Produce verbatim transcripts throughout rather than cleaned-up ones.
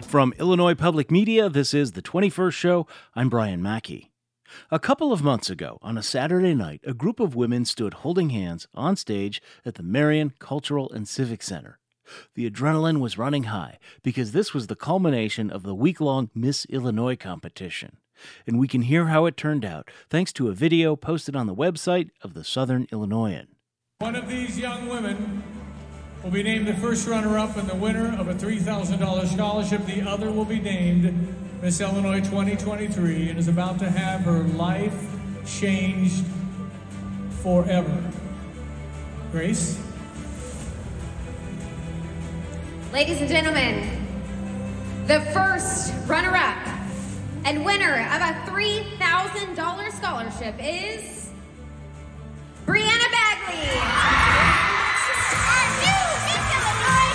From Illinois Public Media, this is The twenty-first Show. I'm Brian Mackey. A couple of months ago, on a Saturday night, a group of women stood holding hands on stage at the Marion Cultural and Civic Center. The adrenaline was running high because this was the culmination of the week-long Miss Illinois competition. And we can hear how it turned out thanks to a video posted on the website of the Southern Illinoisan. One of these young women will be named the first runner-up and the winner of a three thousand dollars scholarship. The other will be named Miss Illinois twenty twenty-three and is about to have her life changed forever. Grace? Ladies and gentlemen, the first runner-up and winner of a three thousand dollars scholarship is Brianna Bagley. Our new Miss Illinois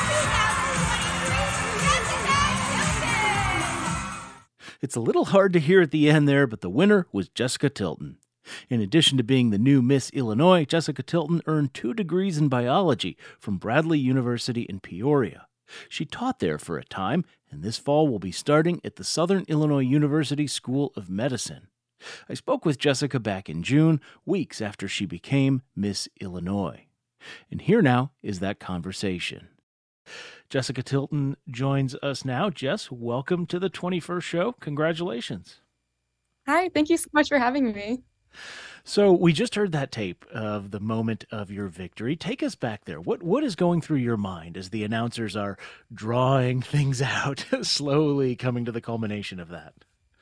twenty twenty-three, Jessica Tilton. It's a little hard to hear at the end there, but the winner was Jessica Tilton. In addition to being the new Miss Illinois, Jessica Tilton earned two degrees in biology from Bradley University in Peoria. She taught there for a time, and this fall will be starting at the Southern Illinois University School of Medicine. I spoke with Jessica back in June, weeks after she became Miss Illinois. And here now is that conversation. Jessica Tilton joins us now. Jess, welcome to the twenty-first Show. Congratulations. Hi, thank you so much for having me. So we just heard that tape of the moment of your victory. Take us back there. What what is going through your mind as the announcers are drawing things out, slowly coming to the culmination of that?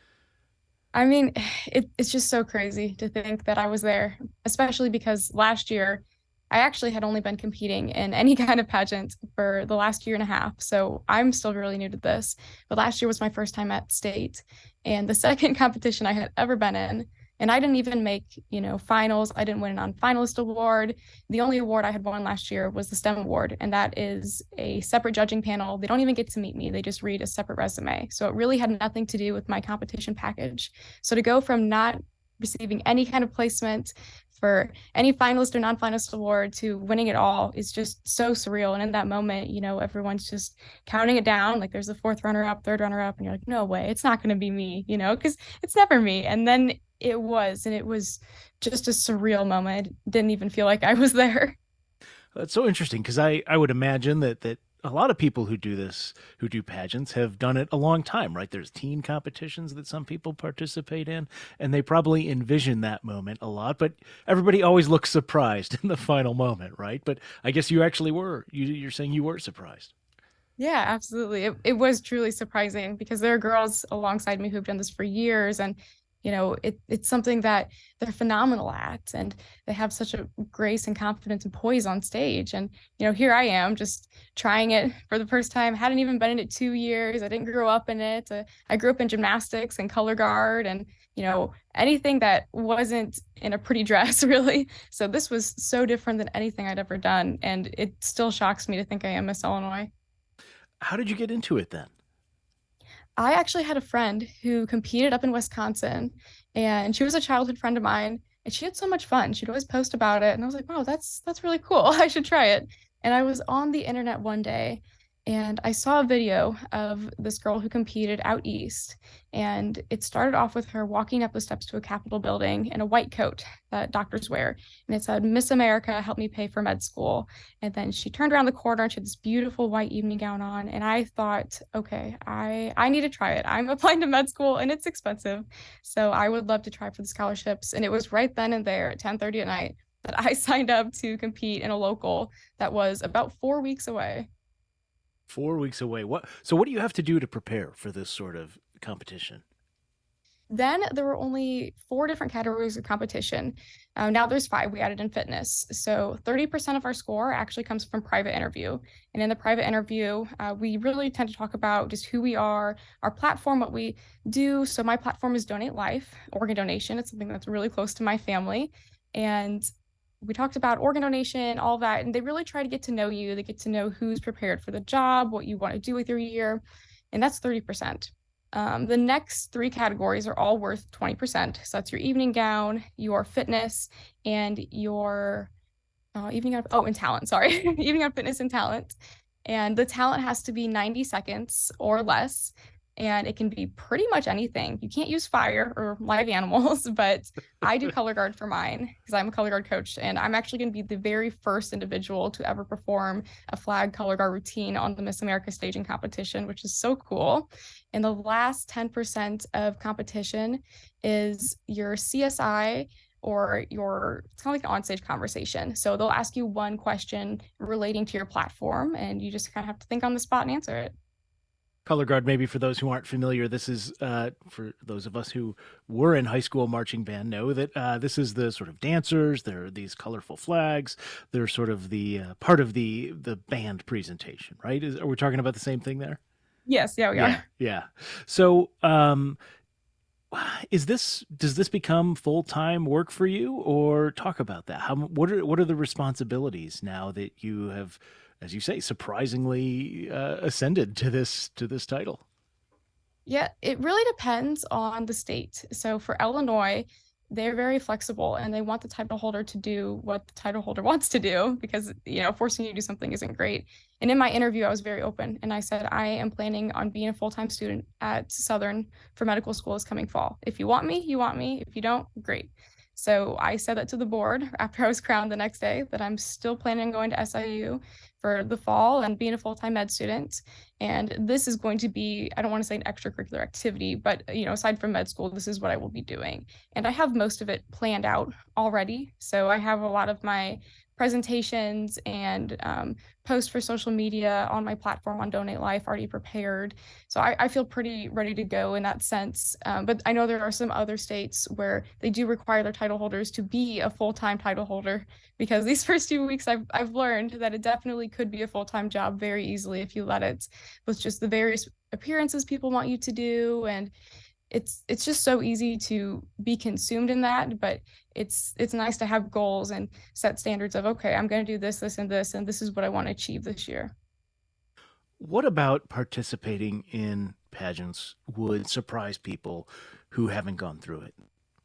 I mean, it, it's just so crazy to think that I was there, especially because last year I actually had only been competing in any kind of pageant for the last year and a half. So I'm still really new to this. But last year was my first time at state and the second competition I had ever been in. And I didn't even make, you know, finals. I didn't win a non-finalist award. The only award I had won last year was the STEM award. And that is a separate judging panel. They don't even get to meet me. They just read a separate resume. So it really had nothing to do with my competition package. So to go from not receiving any kind of placement for any finalist or non-finalist award to winning it all is just so surreal. And in that moment, you know, everyone's just counting it down. Like there's a fourth runner-up, third runner-up, and you're like, no way, it's not going to be me, you know, because it's never me. And then it was, and it was just a surreal moment. It didn't even feel like I was there. That's so interesting because I, I would imagine that that a lot of people who do this, who do pageants, have done it a long time, right? There's teen competitions that some people participate in, and they probably envision that moment a lot, but everybody always looks surprised in the final moment, right? But I guess you actually were. You, you're saying you were surprised. Yeah, absolutely. It, it was truly surprising because there are girls alongside me who've done this for years, and you know, it, it's something that they're phenomenal at, and they have such a grace and confidence and poise on stage. And, you know, here I am just trying it for the first time. Hadn't even been in it two years. I didn't grow up in it. Uh, I grew up in gymnastics and color guard and, you know, anything that wasn't in a pretty dress, really. So this was so different than anything I'd ever done. And it still shocks me to think I am Miss Illinois. How did you get into it then? I actually had a friend who competed up in Wisconsin, and she was a childhood friend of mine, and she had so much fun. She'd always post about it, and I was like, wow, that's that's really cool. I should try it. And I was on the internet one day, and I saw a video of this girl who competed out east, and it started off with her walking up the steps to a Capitol building in a white coat that doctors wear, and it said, Miss America, help me pay for med school. And then she turned around the corner and she had this beautiful white evening gown on, and I thought, okay, I, I need to try it. I'm applying to med school, and it's expensive, so I would love to try for the scholarships. And it was right then and there at ten thirty at night that I signed up to compete in a local that was about four weeks away. Four weeks away. What? So what do you have to do to prepare for this sort of competition? Then there were only four different categories of competition. Uh, now there's five. We added in fitness. So thirty percent of our score actually comes from private interview. And in the private interview, uh, we really tend to talk about just who we are, our platform, what we do. So my platform is Donate Life, organ donation. It's something that's really close to my family. And we talked about organ donation, all that, and they really try to get to know you. They get to know who's prepared for the job, what you want to do with your year, and that's thirty percent. Um, the next three categories are all worth twenty percent. So that's your evening gown, your fitness, and your uh, evening gown, oh, and talent, sorry, evening gown, fitness, and talent. And the talent has to be ninety seconds or less. And it can be pretty much anything. You can't use fire or live animals, but I do color guard for mine because I'm a color guard coach. And I'm actually going to be the very first individual to ever perform a flag color guard routine on the Miss America staging competition, which is so cool. And the last ten percent of competition is your C S I or your, it's kind of like an onstage conversation. So they'll ask you one question relating to your platform, and you just kind of have to think on the spot and answer it. Color guard, maybe for those who aren't familiar, this is uh, for those of us who were in high school marching band know that uh, this is the sort of dancers. There are these colorful flags. They're sort of the uh, part of the the band presentation, right? Is, are we talking about the same thing there? Yes, yeah, we yeah, are. Yeah. So, um, is this does this become full time work for you, or talk about that? How what are what are the responsibilities now that you have, as you say, surprisingly uh, ascended to this to this title? Yeah, it really depends on the state. So for Illinois, they're very flexible and they want the title holder to do what the title holder wants to do because, you know, forcing you to do something isn't great. And in my interview, I was very open and I said, I am planning on being a full-time student at Southern for medical school this coming fall. If you want me, you want me. If you don't, great. So I said that to the board after I was crowned the next day that I'm still planning on going to S I U for the fall and being a full-time med student. And this is going to be, I don't want to say an extracurricular activity, but, you know, aside from med school, this is what I will be doing. And I have most of it planned out already. So I have a lot of my presentations and um, posts for social media on my platform on Donate Life already prepared. So I, I feel pretty ready to go in that sense. Um, but I know there are some other states where they do require their title holders to be a full-time title holder, because these first few weeks I've, I've learned that it definitely could be a full-time job very easily if you let it, with just the various appearances people want you to do. And it's it's just so easy to be consumed in that, but it's it's nice to have goals and set standards of, okay, I'm going to do this, this, and this, and this is what I want to achieve this year. What about participating in pageants would surprise people who haven't gone through it?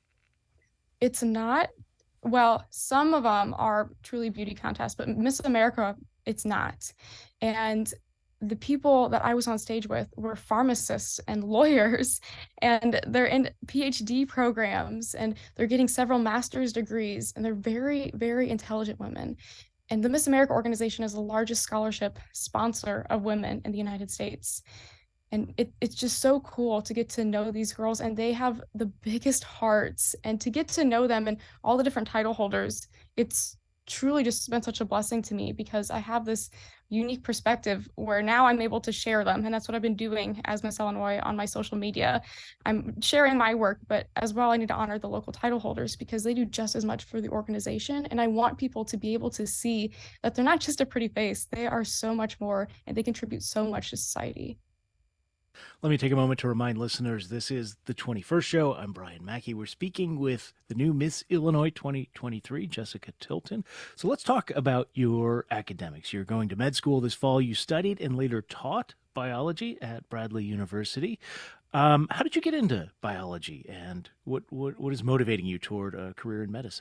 It's not, well, some of them are truly beauty contests, but Miss America, it's not. And the people that I was on stage with were pharmacists and lawyers, and they're in PhD programs, and they're getting several master's degrees, and they're very, very intelligent women. And the Miss America organization is the largest scholarship sponsor of women in the United States. And it, it's just so cool to get to know these girls, and they have the biggest hearts, and to get to know them and all the different title holders, it's truly just been such a blessing to me, because I have this unique perspective where now I'm able to share them. And that's what I've been doing as Miss Illinois on my social media. I'm sharing my work, but as well, I need to honor the local title holders because they do just as much for the organization. And I want people to be able to see that they're not just a pretty face. They are so much more, and they contribute so much to society. Let me take a moment to remind listeners, this is the twenty-first show. I'm Brian Mackey. We're speaking with the new Miss Illinois twenty twenty-three, Jessica Tilton. So let's talk about your academics. You're going to med school this fall. You studied and later taught biology at Bradley University. Um, how did you get into biology, and what, what, what is motivating you toward a career in medicine?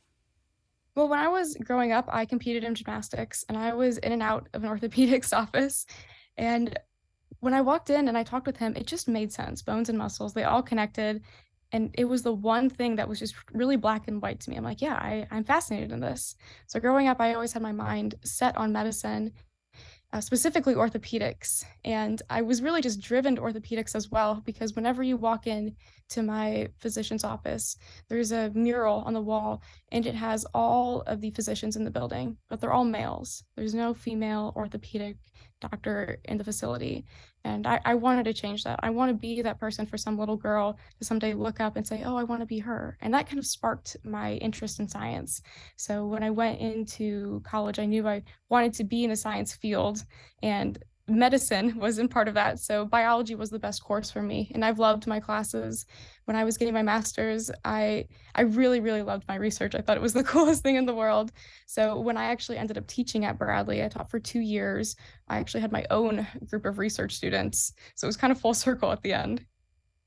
Well, when I was growing up, I competed in gymnastics, and I was in and out of an orthopedics office. And when I walked in and I talked with him, it just made sense. Bones and muscles, they all connected. And it was the one thing that was just really black and white to me. I'm like, yeah, I, I'm fascinated in this. So growing up, I always had my mind set on medicine, uh, specifically orthopedics. And I was really just driven to orthopedics as well, because whenever you walk in to my physician's office, there's a mural on the wall, and it has all of the physicians in the building, but they're all males. There's no female orthopedic doctor in the facility. And I, I wanted to change that. I want to be that person for some little girl to someday look up and say, oh, I want to be her. And that kind of sparked my interest in science. So when I went into college, I knew I wanted to be in a science field, and medicine wasn't part of that. So biology was the best course for me. And I've loved my classes. When I was getting my master's, I I really, really loved my research. I thought it was the coolest thing in the world. So when I actually ended up teaching at Bradley, I taught for two years. I actually had my own group of research students. So it was kind of full circle at the end.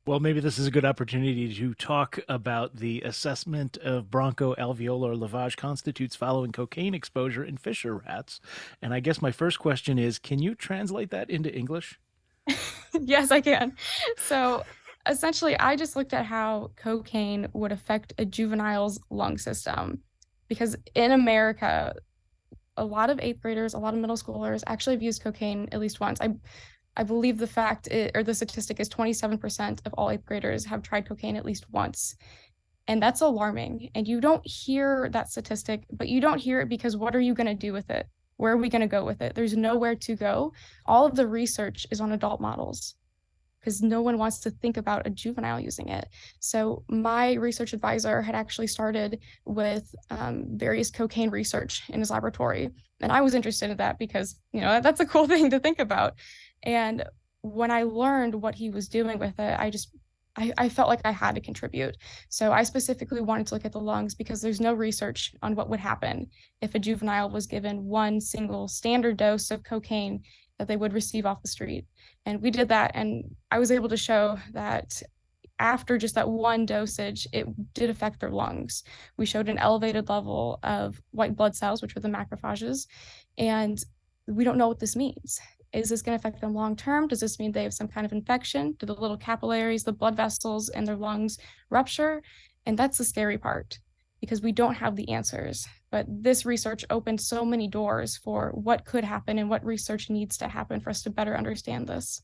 Well, maybe this is a good opportunity to talk about the assessment of bronchoalveolar lavage constitutes following cocaine exposure in Fisher rats. And I guess my first question is, can you translate that into English? Yes, I can. So essentially, I just looked at how cocaine would affect a juvenile's lung system. Because in America, a lot of eighth graders, a lot of middle schoolers actually have used cocaine at least once. I I believe the fact i- or the statistic is twenty-seven percent of all eighth graders have tried cocaine at least once. And that's alarming. And you don't hear that statistic, but you don't hear it because what are you going to do with it? Where are we going to go with it? There's nowhere to go. All of the research is on adult models because no one wants to think about a juvenile using it. So my research advisor had actually started with um, various cocaine research in his laboratory. And I was interested in that because, you know, that's a cool thing to think about. And when I learned what he was doing with it, I just I, I felt like I had to contribute. So I specifically wanted to look at the lungs because there's no research on what would happen if a juvenile was given one single standard dose of cocaine that they would receive off the street. And we did that, and I was able to show that after just that one dosage, it did affect their lungs. We showed an elevated level of white blood cells, which were the macrophages, and we don't know what this means. Is this going to affect them long term? Does this mean they have some kind of infection? Do the little capillaries, the blood vessels in their lungs rupture? And that's the scary part because we don't have the answers. But this research opened so many doors for what could happen and what research needs to happen for us to better understand this.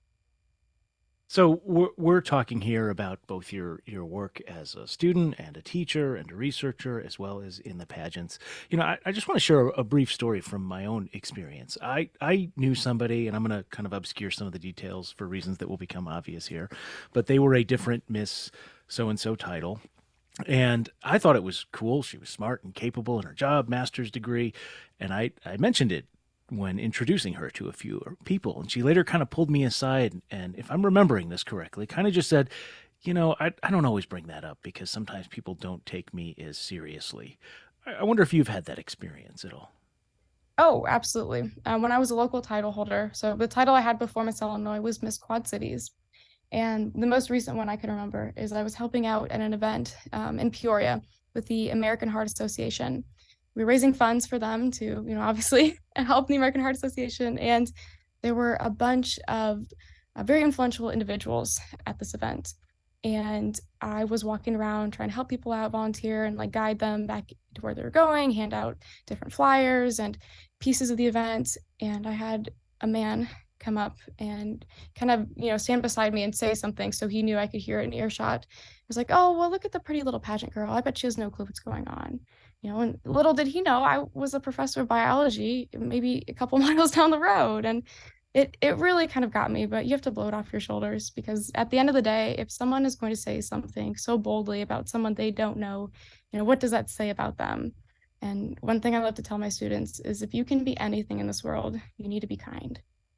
So we're, we're talking here about both your your work as a student and a teacher and a researcher, as well as in the pageants. You know, I, I just want to share a brief story from my own experience. I, I knew somebody, and I'm going to kind of obscure some of the details for reasons that will become obvious here, but they were a different Miss So-and-so title. And I thought it was cool. She was smart and capable in her job, master's degree. And I, I mentioned it when introducing her to a few people. And she later kind of pulled me aside. And if I'm remembering this correctly, kind of just said, you know, I, I don't always bring that up because sometimes people don't take me as seriously. I, I wonder if you've had that experience at all. Oh, absolutely. Uh, when I was a local title holder, so the title I had before Miss Illinois was Miss Quad Cities. And the most recent one I can remember is I was helping out at an event um, in Peoria with the American Heart Association. We were raising funds for them to, you know, obviously help the American Heart Association. And there were a bunch of uh, very influential individuals at this event. And I was walking around trying to help people out, volunteer, and like guide them back to where they were going, hand out different flyers and pieces of the event. And I had a man come up and kind of, you know, stand beside me and say something so he knew I could hear it in earshot. He was like, oh, well, look at the pretty little pageant girl. I bet she has no clue what's going on. You know, and little did he know I was a professor of biology, maybe a couple miles down the road. And it it really kind of got me, but you have to blow it off your shoulders because at the end of the day, if someone is going to say something so boldly about someone they don't know, you know, what does that say about them? And one thing I love to tell my students is if you can be anything in this world, you need to be kind.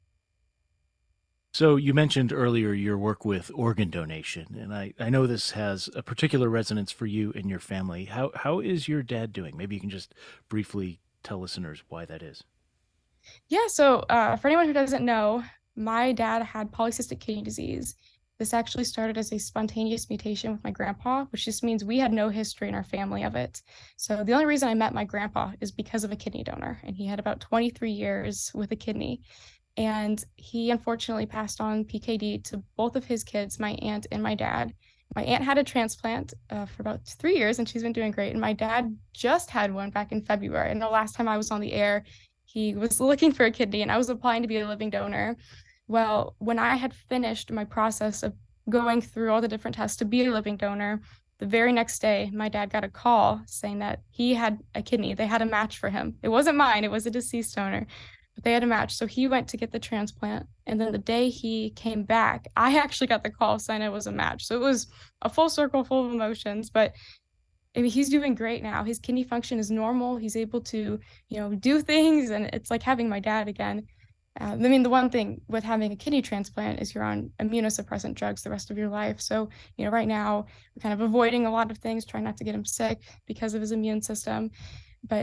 So you mentioned earlier your work with organ donation, and I, I know this has a particular resonance for you and your family. How how is your dad doing? Maybe you can just briefly tell listeners why that is. Yeah, so uh, for anyone who doesn't know, my dad had polycystic kidney disease. This actually started as a spontaneous mutation with my grandpa, which just means we had no history in our family of it. So the only reason I met my grandpa is because of a kidney donor, and he had about twenty-three years with a kidney. And he unfortunately passed on P K D to both of his kids, my aunt and my dad. My aunt had a transplant uh, for about three years, and she's been doing great. And my dad just had one back in February. And the last time I was on the air, he was looking for a kidney, and I was applying to be a living donor. Well, when I had finished my process of going through all the different tests to be a living donor, the very next day, my dad got a call saying that he had a kidney. They had a match for him. It wasn't mine. It was a deceased donor. But they had a match. So he went to get the transplant. And then the day he came back, I actually got the call saying it was a match. So it was a full circle full of emotions. But I mean, he's doing great now. His kidney function is normal. He's able to, you know, do things. And it's like having my dad again. Uh, I mean, the one thing with having a kidney transplant is you're on immunosuppressant drugs the rest of your life. So, you know, right now, we're kind of avoiding a lot of things, trying not to get him sick because of his immune system. But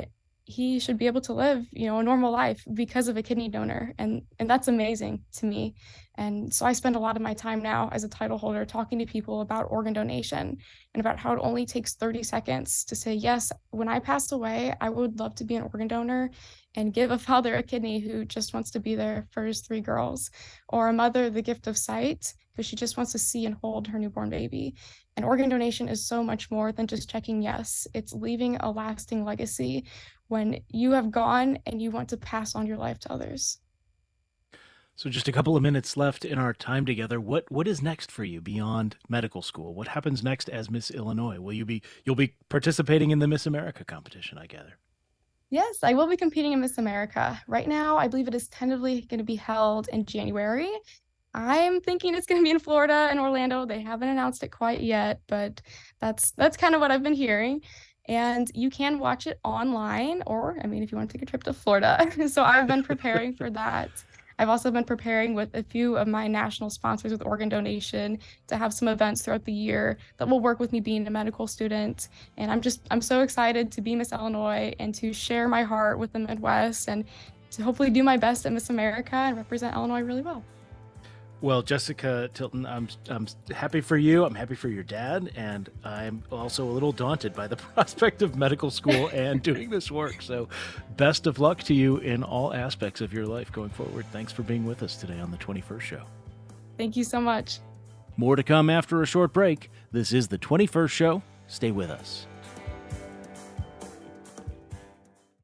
he should be able to live, you know, a normal life because of a kidney donor. And and that's amazing to me. And so I spend a lot of my time now as a title holder talking to people about organ donation and about how it only takes thirty seconds to say, yes, when I pass away, I would love to be an organ donor and give a father a kidney who just wants to be there for his three girls, or a mother the gift of sight because she just wants to see and hold her newborn baby. And organ donation is so much more than just checking yes. It's leaving a lasting legacy when you have gone and you want to pass on your life to others. So just a couple of minutes left in our time together. What what is next for you beyond medical school? What happens next as Miss Illinois? Will you be you'll be participating in the Miss America competition, I gather? Yes, I will be competing in Miss America. Right now, I believe it is tentatively going to be held in January. I'm thinking it's going to be in Florida and Orlando. They haven't announced it quite yet, but that's that's kind of what I've been hearing. And you can watch it online, or, I mean, if you want to take a trip to Florida. So I've been preparing for that. I've also been preparing with a few of my national sponsors with organ donation to have some events throughout the year that will work with me being a medical student. And I'm just, I'm so excited to be Miss Illinois and to share my heart with the Midwest and to hopefully do my best at Miss America and represent Illinois really well. Well, Jessica Tilton, I'm I'm happy for you. I'm happy for your dad, and I'm also a little daunted by the prospect of medical school and doing this work. So, best of luck to you in all aspects of your life going forward. Thanks for being with us today on the twenty-first Show. Thank you so much. More to come after a short break. This is the twenty-first Show. Stay with us.